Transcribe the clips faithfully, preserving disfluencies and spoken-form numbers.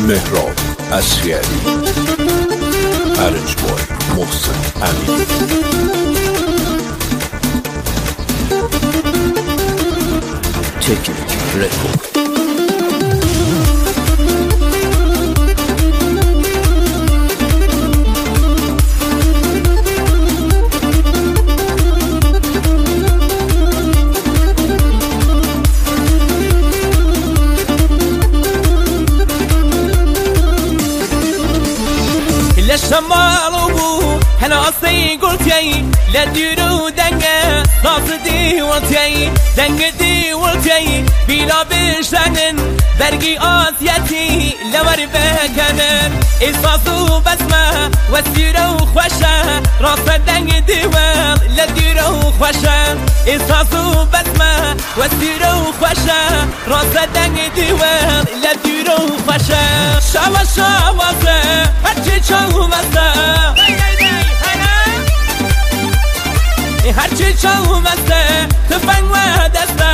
مهراب اصغری، ارنجبای محسن امین. تکنیک رکورد. لشمالو هناسي قلتي لديرو دنگه ناصدي ولتي دنگ دي ولتي بلا بشنن برقي آسيتي لور بكنن إصاصو بسمة وسيرو خوشة راس دنگ ديوال لديرو خوشة إصاصو بسمة وسيرو خوشة راس دنگ ديوال لديرو خوشة شاوا شاوا زه هرچی چاومسته هرچی چاومسته تفنگ و دسته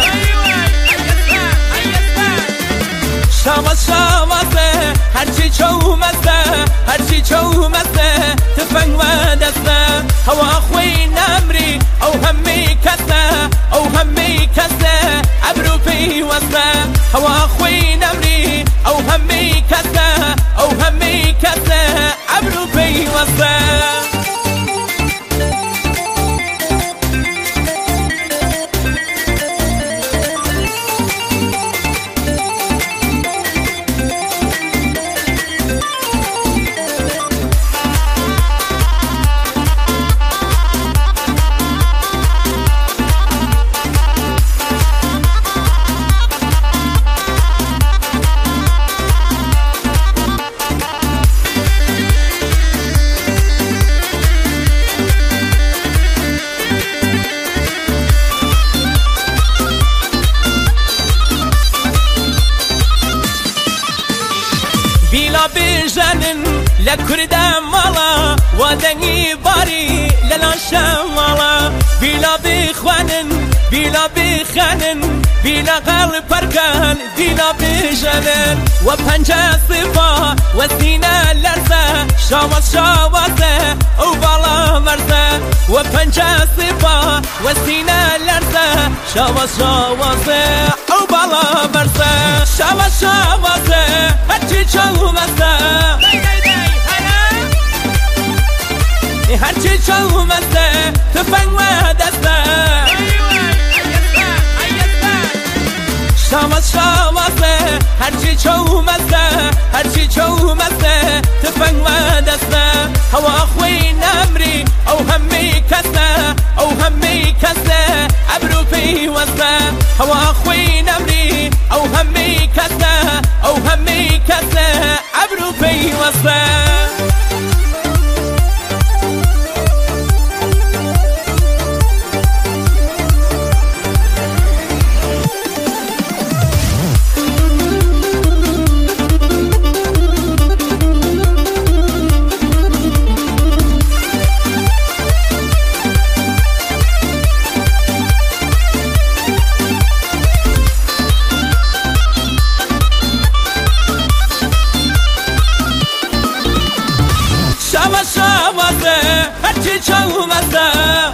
شاواز شاوازه هرچی چاومسته هرچی چاومسته تفنگ و دسته هوا خوی نمری او همی کسته او همی کسته عبرو پی وسته هوا خوی نمری او همی کسته او همی کسته عبرو پی وسته بلا بجنن لكردم مالا ودني باري للا مالا بلا بخوانن بلا بخانن بلا قلب بركان بلا بجنن وبهنجا صفا وسينا لرزة شاوز شاوزة وبالا مرزة وبهنجا صفا وسينا لرزة شاوز شاوزة وبالا مرزة شاوز شاوزة هرچی چاومسته هرچی چاومسته تفنگ و دسته شاواز شاوازه هرچی چاومسته هرچی چاومسته تفنگ و دسته هوا خوی نمری او همی کسته او همی کسته عبرو پی وسته هوا خوی نمری او همی کسته او همی کسته عبرو پی وسته شاوازه هرچی چاومسته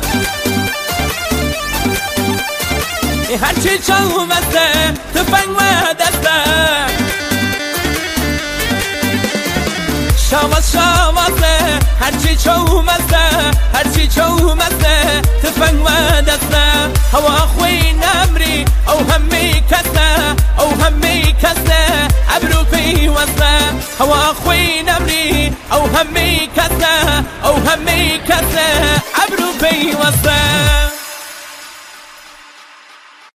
هرچی چاومسته تفنگ و دسته شاواز شاوازه هرچی چاومسته هرچی چاومسته تفنگ و دسته هوا خوی نمری او همی کسته او همی کسته عبرو پی وسته هوا خوی نمری او همی کسته او همی کسته عبرو پی وسته